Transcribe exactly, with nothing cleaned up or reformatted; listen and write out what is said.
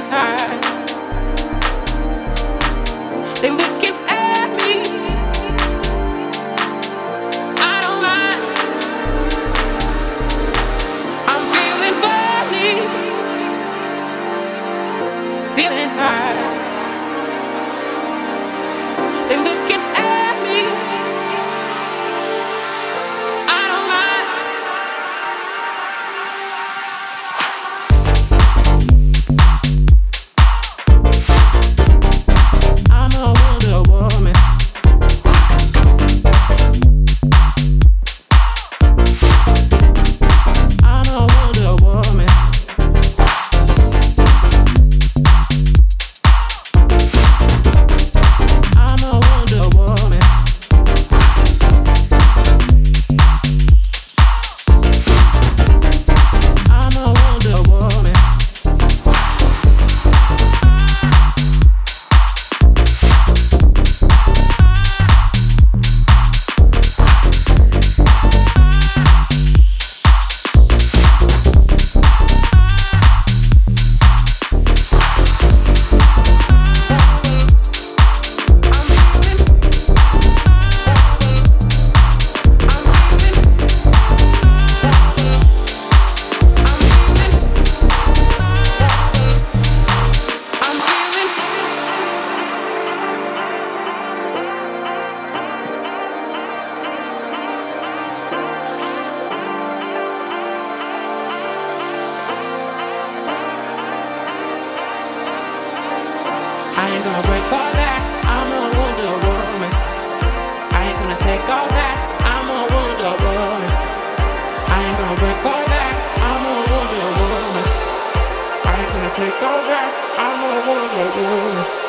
high. They looking at me. I don't mind. I'm feeling funny, feeling high. They looking at me. I don't mind. I'm a Wonder Woman. I'm a Wonder Woman. I'm a Wonder Woman. I'm a Wonder Woman. I ain't gonna break all that. I'm a Wonder Woman. I ain't gonna take all that. I'm a Wonder Woman. I ain't gonna break all that. I'm a Wonder Woman. I ain't gonna take all that. I'm a Wonder Woman.